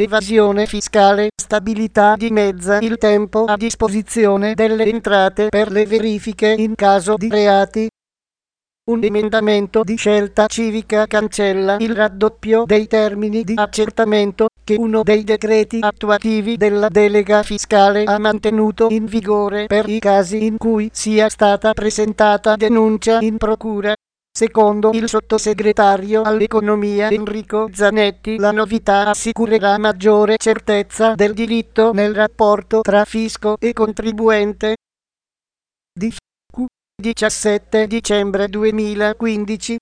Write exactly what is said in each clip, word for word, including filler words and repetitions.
evasione fiscale, stabilità dimezza il tempo a disposizione delle entrate per le verifiche in caso di reati. Un emendamento di Scelta Civica cancella il raddoppio dei termini di accertamento che uno dei decreti attuativi della delega fiscale ha mantenuto in vigore per i casi in cui sia stata presentata denuncia in procura. Secondo il sottosegretario all'economia Enrico Zanetti, la novità assicurerà maggiore certezza del diritto nel rapporto tra fisco e contribuente. Di diciassette dicembre duemilaquindici.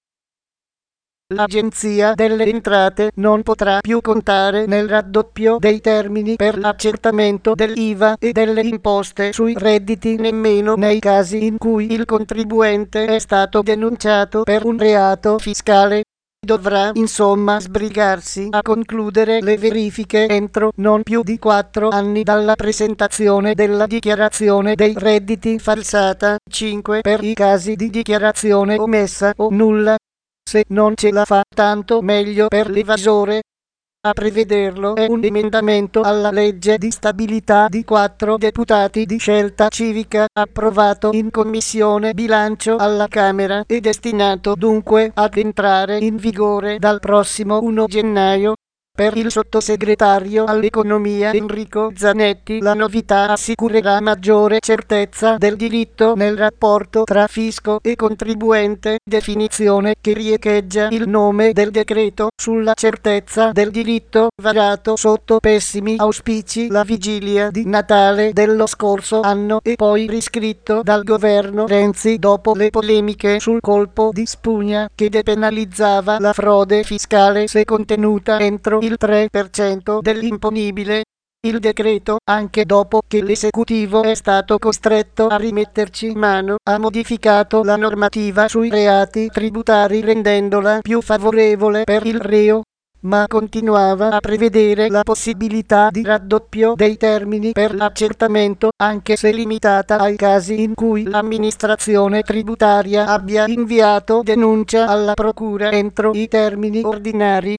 L'Agenzia delle Entrate non potrà più contare nel raddoppio dei termini per l'accertamento dell'I V A e delle imposte sui redditi nemmeno nei casi in cui il contribuente è stato denunciato per un reato fiscale. Dovrà insomma sbrigarsi a concludere le verifiche entro non più di quattro anni dalla presentazione della dichiarazione dei redditi falsata. cinque Per i casi di dichiarazione omessa o nulla. Se non ce la fa, tanto meglio per l'evasore. A prevederlo è un emendamento alla legge di stabilità di quattro deputati di Scelta Civica, approvato in Commissione Bilancio alla Camera e destinato dunque ad entrare in vigore dal prossimo primo gennaio. Per il sottosegretario all'economia Enrico Zanetti la novità assicurerà maggiore certezza del diritto nel rapporto tra fisco e contribuente, definizione che riecheggia il nome del decreto sulla certezza del diritto varato sotto pessimi auspici la vigilia di Natale dello scorso anno e poi riscritto dal governo Renzi dopo le polemiche sul colpo di spugna che depenalizzava la frode fiscale se contenuta entro il tre per cento dell'imponibile. Il decreto, anche dopo che l'esecutivo è stato costretto a rimetterci mano, ha modificato la normativa sui reati tributari rendendola più favorevole per il reo, ma continuava a prevedere la possibilità di raddoppio dei termini per l'accertamento, anche se limitata ai casi in cui l'amministrazione tributaria abbia inviato denuncia alla procura entro i termini ordinari.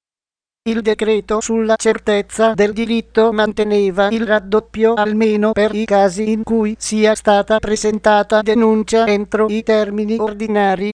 Il decreto sulla certezza del diritto manteneva il raddoppio almeno per i casi in cui sia stata presentata denuncia entro i termini ordinari.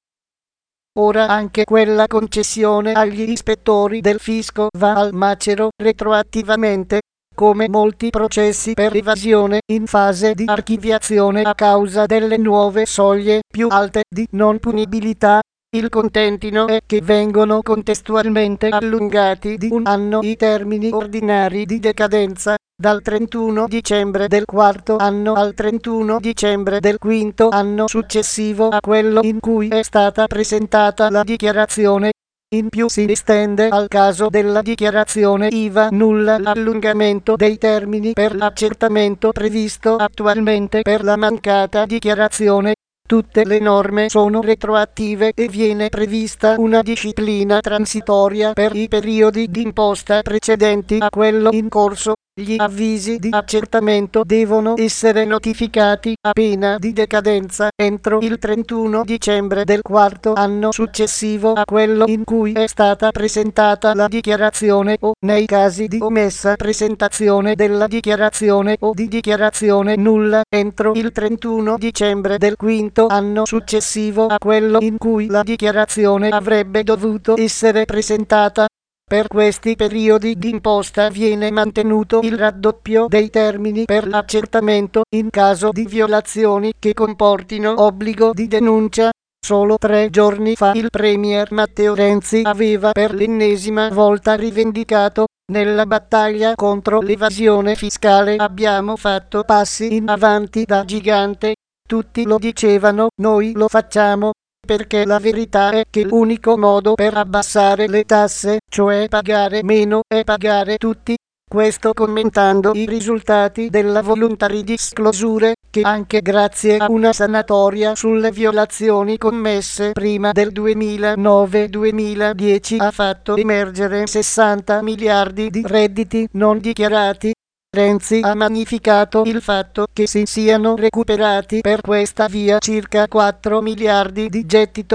Ora anche quella concessione agli ispettori del fisco va al macero retroattivamente, come molti processi per evasione in fase di archiviazione a causa delle nuove soglie più alte di non punibilità. Il contentino è che vengono contestualmente allungati di un anno i termini ordinari di decadenza, dal trentuno dicembre del quarto anno al trentuno dicembre del quinto anno successivo a quello in cui è stata presentata la dichiarazione. In più si estende al caso della dichiarazione I V A nulla l'allungamento dei termini per l'accertamento previsto attualmente per la mancata dichiarazione. Tutte le norme sono retroattive e viene prevista una disciplina transitoria per i periodi di imposta precedenti a quello in corso. Gli avvisi di accertamento devono essere notificati a pena di decadenza entro il trentuno dicembre del quarto anno successivo a quello in cui è stata presentata la dichiarazione o, nei casi di omessa presentazione della dichiarazione o di dichiarazione nulla, entro il trentuno dicembre del quinto anno successivo a quello in cui la dichiarazione avrebbe dovuto essere presentata. Per questi periodi di imposta viene mantenuto il raddoppio dei termini per l'accertamento in caso di violazioni che comportino obbligo di denuncia. Solo tre giorni fa il premier Matteo Renzi aveva per l'ennesima volta rivendicato: nella battaglia contro l'evasione fiscale abbiamo fatto passi in avanti da gigante. Tutti lo dicevano, noi lo facciamo. Perché la verità è che l'unico modo per abbassare le tasse, cioè pagare meno, è pagare tutti. Questo commentando i risultati della voluntary disclosure, che anche grazie a una sanatoria sulle violazioni commesse prima del duemilanove duemiladieci ha fatto emergere sessanta miliardi di redditi non dichiarati. Renzi ha magnificato il fatto che si siano recuperati per questa via circa quattro miliardi di gettito.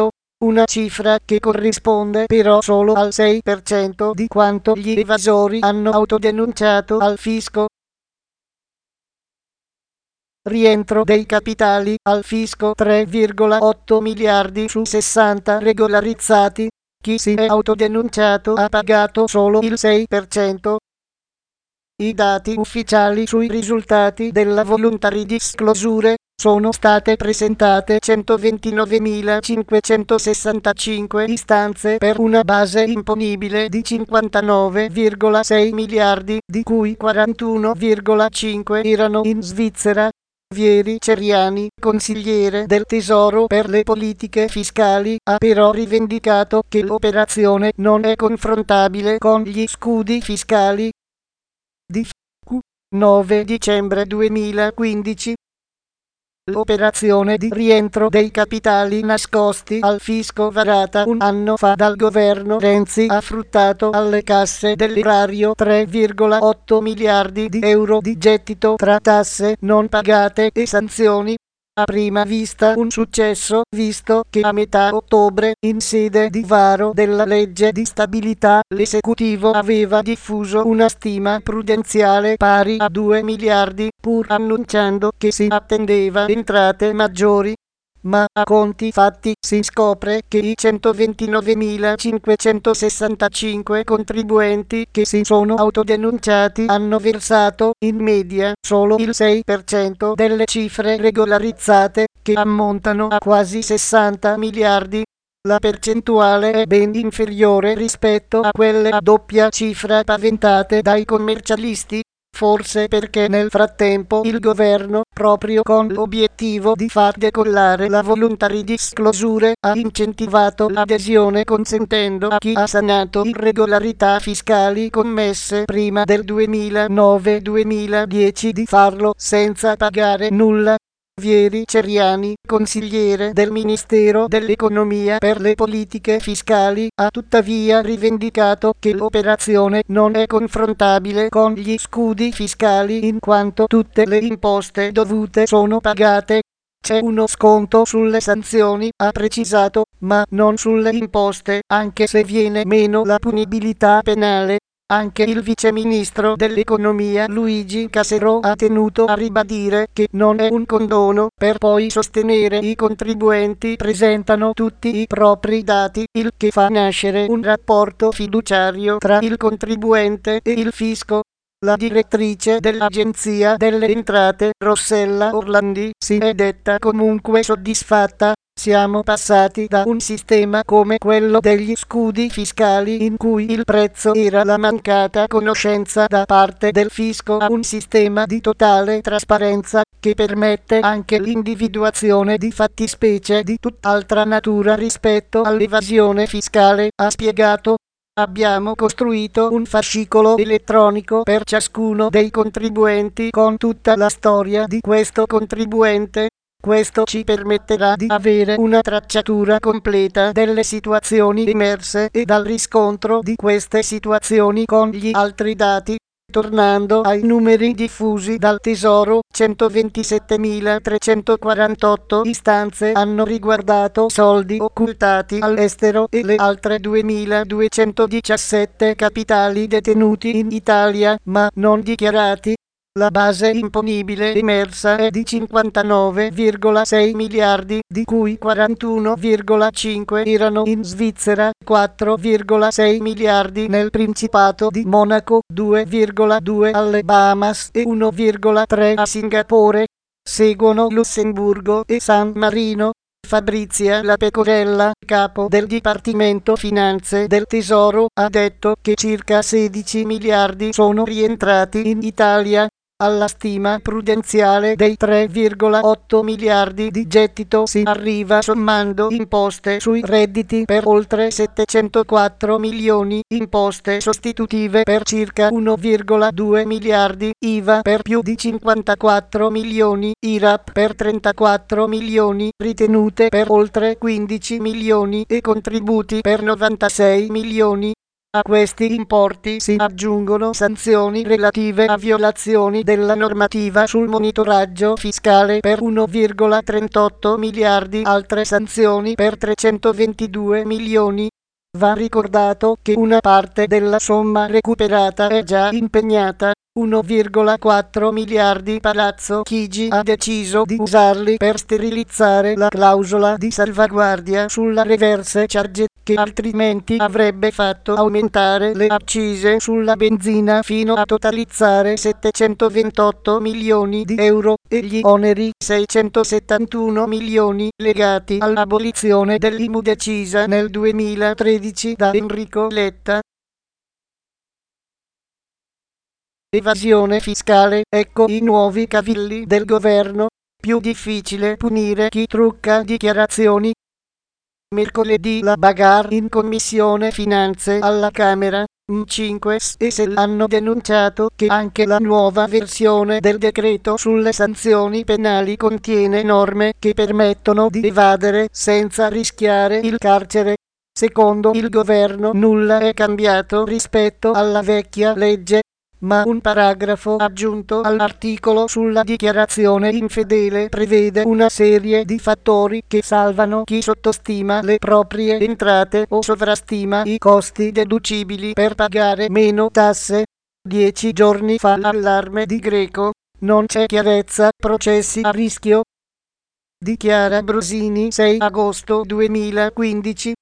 una cifra che corrisponde però solo al sei per cento di quanto gli evasori hanno autodenunciato al fisco. Rientro dei capitali al fisco tre virgola otto miliardi su sessanta regolarizzati, chi si è autodenunciato ha pagato solo il sei per cento. I dati ufficiali sui risultati della voluntary disclosure sono state presentate centoventinovemilacinquecentosessantacinque istanze per una base imponibile di cinquantanove virgola sei miliardi, di cui quarantuno virgola cinque erano in Svizzera. Vieri Ceriani, consigliere del Tesoro per le politiche fiscali, ha però rivendicato che l'operazione non è confrontabile con gli scudi fiscali di nove dicembre duemilaquindici. L'operazione di rientro dei capitali nascosti al fisco varata un anno fa dal governo Renzi ha fruttato alle casse dell'erario tre virgola otto miliardi di euro di gettito tra tasse non pagate e sanzioni. A prima vista un successo, visto che a metà ottobre, in sede di varo della legge di stabilità, l'esecutivo aveva diffuso una stima prudenziale pari a due miliardi, pur annunciando che si attendeva entrate maggiori. Ma a conti fatti si scopre che i centoventinovemilacinquecentosessantacinque contribuenti che si sono autodenunciati hanno versato, in media, solo il sei per cento delle cifre regolarizzate, che ammontano a quasi sessanta miliardi. La percentuale è ben inferiore rispetto a quelle a doppia cifra paventate dai commercialisti. Forse perché nel frattempo il governo, proprio con l'obiettivo di far decollare la voluntary disclosure, ha incentivato l'adesione consentendo a chi ha sanato irregolarità fiscali commesse prima del duemilanove duemiladieci di farlo senza pagare nulla. Vieri Ceriani, consigliere del Ministero dell'Economia per le politiche fiscali, ha tuttavia rivendicato che l'operazione non è confrontabile con gli scudi fiscali in quanto tutte le imposte dovute sono pagate. C'è uno sconto sulle sanzioni, ha precisato, ma non sulle imposte, anche se viene meno la punibilità penale. Anche il viceministro dell'economia Luigi Casero ha tenuto a ribadire che non è un condono, per poi sostenere i contribuenti presentano tutti i propri dati, il che fa nascere un rapporto fiduciario tra il contribuente e il fisco. La direttrice dell'Agenzia delle Entrate, Rossella Orlandi, si è detta comunque soddisfatta. Siamo passati da un sistema come quello degli scudi fiscali in cui il prezzo era la mancata conoscenza da parte del fisco a un sistema di totale trasparenza che permette anche l'individuazione di fattispecie di tutt'altra natura rispetto all'evasione fiscale, ha spiegato. Abbiamo costruito un fascicolo elettronico per ciascuno dei contribuenti con tutta la storia di questo contribuente. Questo ci permetterà di avere una tracciatura completa delle situazioni emerse e dal riscontro di queste situazioni con gli altri dati. Tornando ai numeri diffusi dal Tesoro, centoventisettemilatrecentoquarantotto istanze hanno riguardato soldi occultati all'estero e le altre duemiladuecentodiciassette capitali detenuti in Italia, ma non dichiarati. La base imponibile emersa è di cinquantanove virgola sei miliardi, di cui quarantuno virgola cinque erano in Svizzera, quattro virgola sei miliardi nel Principato di Monaco, due virgola due alle Bahamas e uno virgola tre a Singapore. Seguono Lussemburgo e San Marino. Fabrizia La Pecorella, capo del Dipartimento Finanze del Tesoro, ha detto che circa sedici miliardi sono rientrati in Italia. Alla stima prudenziale dei tre virgola otto miliardi di gettito si arriva sommando imposte sui redditi per oltre settecentoquattro milioni, imposte sostitutive per circa uno virgola due miliardi, I V A per più di cinquantaquattro milioni, I R A P per trentaquattro milioni, ritenute per oltre quindici milioni e contributi per novantasei milioni. A questi importi si aggiungono sanzioni relative a violazioni della normativa sul monitoraggio fiscale per uno virgola trentotto miliardi, altre sanzioni per trecentoventidue milioni. Va ricordato che una parte della somma recuperata è già impegnata, uno virgola quattro miliardi. Palazzo Chigi ha deciso di usarli per sterilizzare la clausola di salvaguardia sulla reverse charge, che altrimenti avrebbe fatto aumentare le accise sulla benzina fino a totalizzare settecentoventotto milioni di euro e gli oneri seicentosettantuno milioni legati all'abolizione dell'I M U decisa nel duemilatredici da Enrico Letta. Evasione fiscale, ecco i nuovi cavilli del governo. Più difficile punire chi trucca dichiarazioni. Mercoledì la bagarre in Commissione Finanze alla Camera. M cinque Stelle hanno denunciato che anche la nuova versione del decreto sulle sanzioni penali contiene norme che permettono di evadere senza rischiare il carcere. Secondo il governo nulla è cambiato rispetto alla vecchia legge, ma un paragrafo aggiunto all'articolo sulla dichiarazione infedele prevede una serie di fattori che salvano chi sottostima le proprie entrate o sovrastima i costi deducibili per pagare meno tasse. Dieci giorni fa l'allarme di Greco, non c'è chiarezza, processi a rischio. Dichiara Brosini, sei agosto duemilaquindici.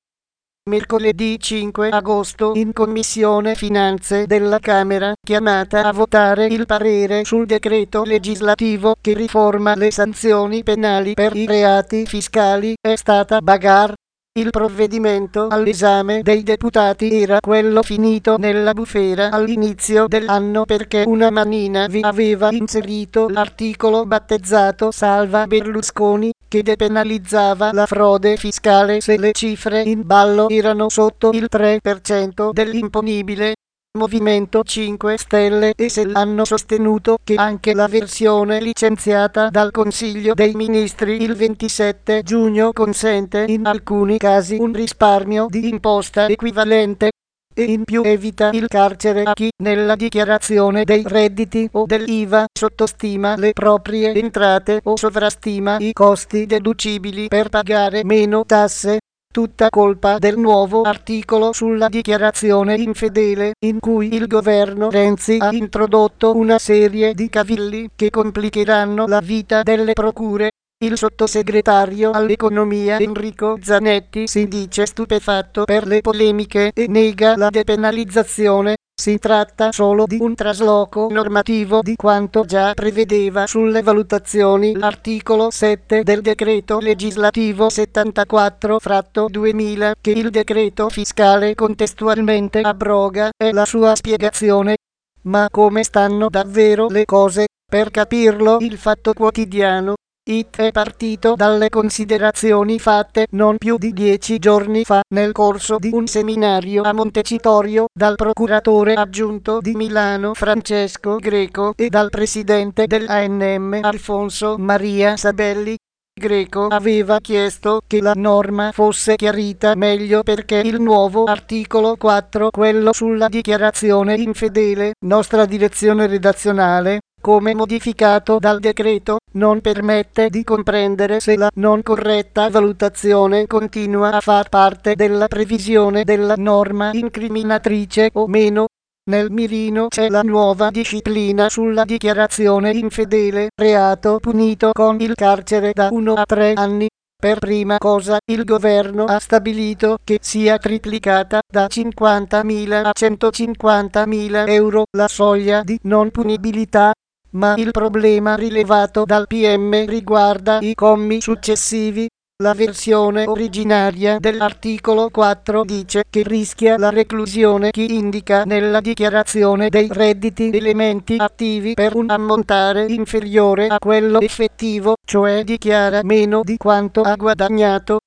Mercoledì cinque agosto in Commissione Finanze della Camera, chiamata a votare il parere sul decreto legislativo che riforma le sanzioni penali per i reati fiscali, è stata bagarre. Il provvedimento all'esame dei deputati era quello finito nella bufera all'inizio dell'anno perché una manina vi aveva inserito l'articolo battezzato Salva Berlusconi, che depenalizzava la frode fiscale se le cifre in ballo erano sotto il tre per cento dell'imponibile. Movimento cinque Stelle e S E L hanno sostenuto che anche la versione licenziata dal Consiglio dei Ministri il ventisette giugno consente in alcuni casi un risparmio di imposta equivalente e in più evita il carcere a chi nella dichiarazione dei redditi o dell'I V A sottostima le proprie entrate o sovrastima i costi deducibili per pagare meno tasse. Tutta colpa del nuovo articolo sulla dichiarazione infedele, in cui il governo Renzi ha introdotto una serie di cavilli che complicheranno la vita delle procure. Il sottosegretario all'economia Enrico Zanetti si dice stupefatto per le polemiche e nega la depenalizzazione. Si tratta solo di un trasloco normativo di quanto già prevedeva sulle valutazioni l'articolo sette del decreto legislativo settantaquattro duemila, che il decreto fiscale contestualmente abroga, è la sua spiegazione. Ma come stanno davvero le cose? Per capirlo, il Fatto Quotidiano. It è partito dalle considerazioni fatte non più di dieci giorni fa nel corso di un seminario a Montecitorio dal procuratore aggiunto di Milano Francesco Greco e dal presidente dell'A N M Alfonso Maria Sabelli. Greco aveva chiesto che la norma fosse chiarita meglio perché il nuovo articolo quattro, quello sulla dichiarazione infedele, nostra direzione redazionale, come modificato dal decreto, non permette di comprendere se la non corretta valutazione continua a far parte della previsione della norma incriminatrice o meno. Nel mirino c'è la nuova disciplina sulla dichiarazione infedele, reato punito con il carcere da uno a tre anni. Per prima cosa, il governo ha stabilito che sia triplicata da cinquantamila a centocinquantamila euro la soglia di non punibilità. Ma il problema rilevato dal P M riguarda i commi successivi. La versione originaria dell'articolo quattro dice che rischia la reclusione chi indica nella dichiarazione dei redditi elementi attivi per un ammontare inferiore a quello effettivo, cioè dichiara meno di quanto ha guadagnato.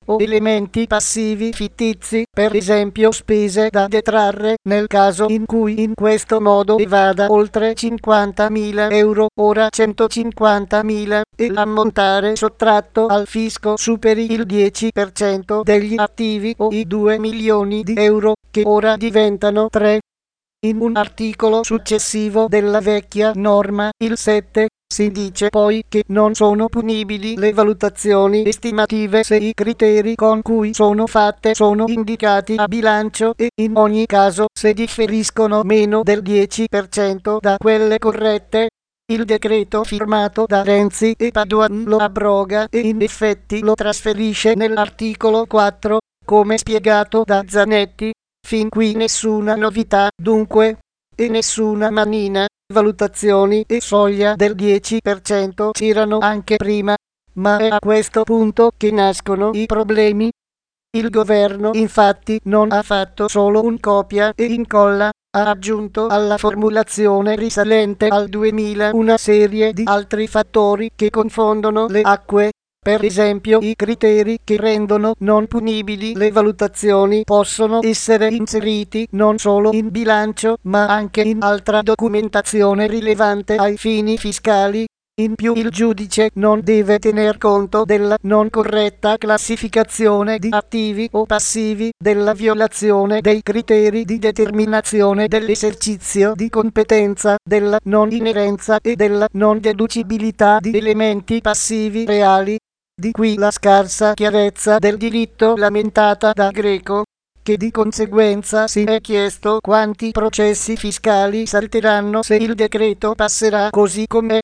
o elementi passivi fittizi, per esempio spese da detrarre nel caso in cui in questo modo evada oltre cinquantamila euro, ora centocinquantamila, e l'ammontare sottratto al fisco superi il dieci per cento degli attivi o i due milioni di euro, che ora diventano tre. In un articolo successivo della vecchia norma, il sette, si dice poi che non sono punibili le valutazioni estimative se i criteri con cui sono fatte sono indicati a bilancio e in ogni caso se differiscono meno del dieci per cento da quelle corrette. Il decreto firmato da Renzi e Padoan lo abroga e in effetti lo trasferisce nell'articolo quattro, come spiegato da Zanetti. Fin qui nessuna novità, dunque, e nessuna manina. Valutazioni e soglia del dieci per cento c'erano anche prima, ma è a questo punto che nascono i problemi. Il governo infatti non ha fatto solo un copia e incolla, ha aggiunto alla formulazione risalente al duemila una serie di altri fattori che confondono le acque. Per esempio, i criteri che rendono non punibili le valutazioni possono essere inseriti non solo in bilancio, ma anche in altra documentazione rilevante ai fini fiscali. In più, il giudice non deve tener conto della non corretta classificazione di attivi o passivi, della violazione dei criteri di determinazione dell'esercizio di competenza, della non inerenza e della non deducibilità di elementi passivi reali. Di qui la scarsa chiarezza del diritto lamentata da Greco, che di conseguenza si è chiesto quanti processi fiscali salteranno se il decreto passerà così com'è.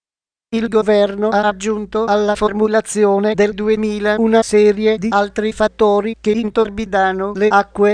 Il governo ha aggiunto alla formulazione del duemila una serie di altri fattori che intorbidano le acque.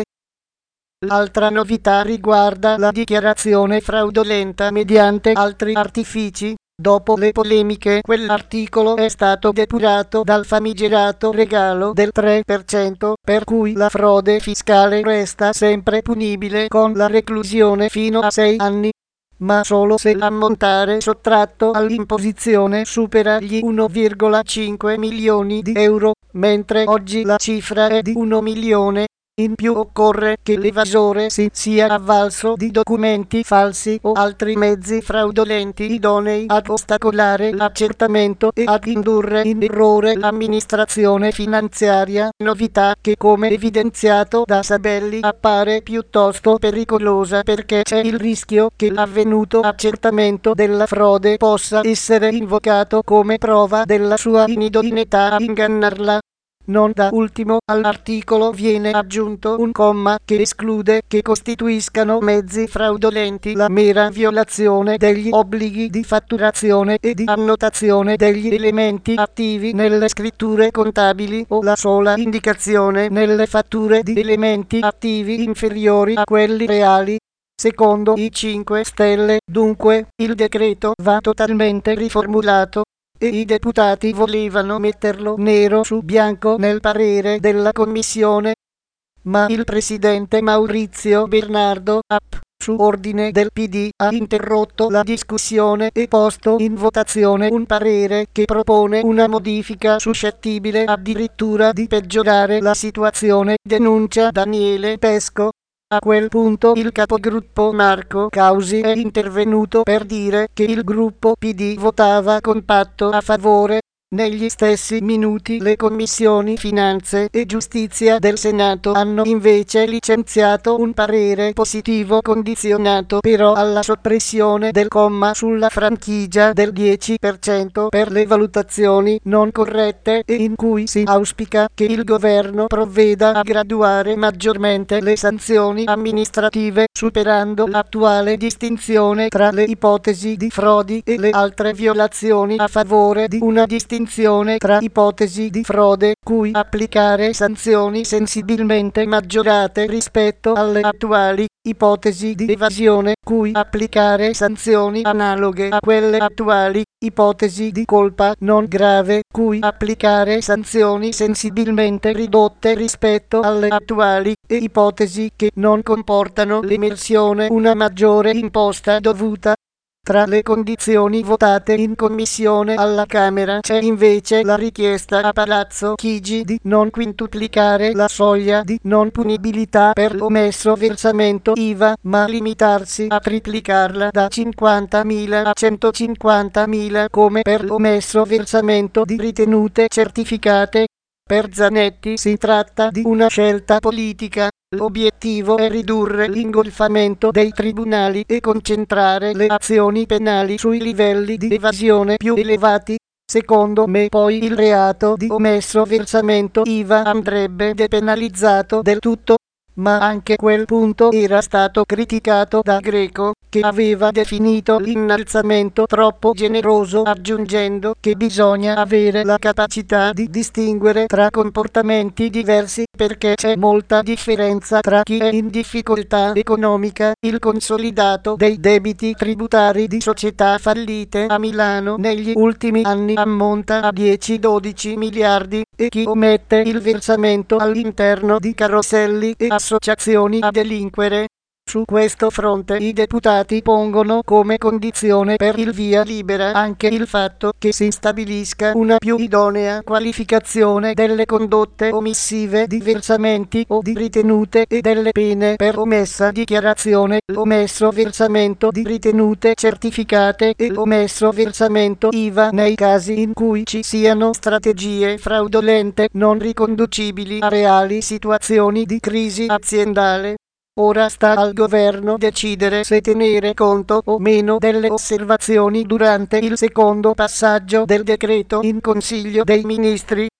L'altra novità riguarda la dichiarazione fraudolenta mediante altri artifici. Dopo le polemiche, quell'articolo è stato depurato dal famigerato regalo del tre per cento, per cui la frode fiscale resta sempre punibile con la reclusione fino a sei anni, ma solo se l'ammontare sottratto all'imposizione supera gli uno virgola cinque milioni di euro, mentre oggi la cifra è di un milione. In più occorre che l'evasore si sia avvalso di documenti falsi o altri mezzi fraudolenti idonei ad ostacolare l'accertamento e ad indurre in errore l'amministrazione finanziaria, novità che, come evidenziato da Sabelli, appare piuttosto pericolosa perché c'è il rischio che l'avvenuto accertamento della frode possa essere invocato come prova della sua inidoneità a ingannarla. Non da ultimo, all'articolo viene aggiunto un comma che esclude che costituiscano mezzi fraudolenti la mera violazione degli obblighi di fatturazione e di annotazione degli elementi attivi nelle scritture contabili o la sola indicazione nelle fatture di elementi attivi inferiori a quelli reali. Secondo i cinque Stelle, dunque, il decreto va totalmente riformulato. E i deputati volevano metterlo nero su bianco nel parere della commissione, ma il presidente Maurizio Bernardo, su ordine del P D, ha interrotto la discussione e posto in votazione un parere che propone una modifica suscettibile addirittura di peggiorare la situazione, denuncia Daniele Pesco. A quel punto il capogruppo Marco Causi è intervenuto per dire che il gruppo P D votava compatto a favore. Negli stessi minuti le commissioni Finanze e Giustizia del Senato hanno invece licenziato un parere positivo condizionato però alla soppressione del comma sulla franchigia del dieci per cento per le valutazioni non corrette e in cui si auspica che il governo provveda a graduare maggiormente le sanzioni amministrative superando l'attuale distinzione tra le ipotesi di frodi e le altre violazioni a favore di una distinzione tra ipotesi di frode cui applicare sanzioni sensibilmente maggiorate rispetto alle attuali, ipotesi di evasione cui applicare sanzioni analoghe a quelle attuali, ipotesi di colpa non grave cui applicare sanzioni sensibilmente ridotte rispetto alle attuali e ipotesi che non comportano l'emersione una maggiore imposta dovuta. Tra le condizioni votate in commissione alla Camera c'è invece la richiesta a Palazzo Chigi di non quintuplicare la soglia di non punibilità per l'omesso versamento I V A, ma limitarsi a triplicarla da cinquantamila a centocinquantamila come per l'omesso versamento di ritenute certificate. Per Zanetti si tratta di una scelta politica. L'obiettivo è ridurre l'ingolfamento dei tribunali e concentrare le azioni penali sui livelli di evasione più elevati. Secondo me poi il reato di omesso versamento I V A andrebbe depenalizzato del tutto, ma anche quel punto era stato criticato da Greco, che aveva definito l'innalzamento troppo generoso, aggiungendo che bisogna avere la capacità di distinguere tra comportamenti diversi perché c'è molta differenza tra chi è in difficoltà economica. Il consolidato dei debiti tributari di società fallite a Milano negli ultimi anni ammonta a dieci dodici miliardi e chi omette il versamento all'interno di caroselli e associazioni a delinquere. Su questo fronte i deputati pongono come condizione per il via libera anche il fatto che si stabilisca una più idonea qualificazione delle condotte omissive di versamenti o di ritenute e delle pene per omessa dichiarazione, omesso versamento di ritenute certificate e omesso versamento I V A nei casi in cui ci siano strategie fraudolente non riconducibili a reali situazioni di crisi aziendale. Ora sta al governo decidere se tenere conto o meno delle osservazioni durante il secondo passaggio del decreto in Consiglio dei Ministri.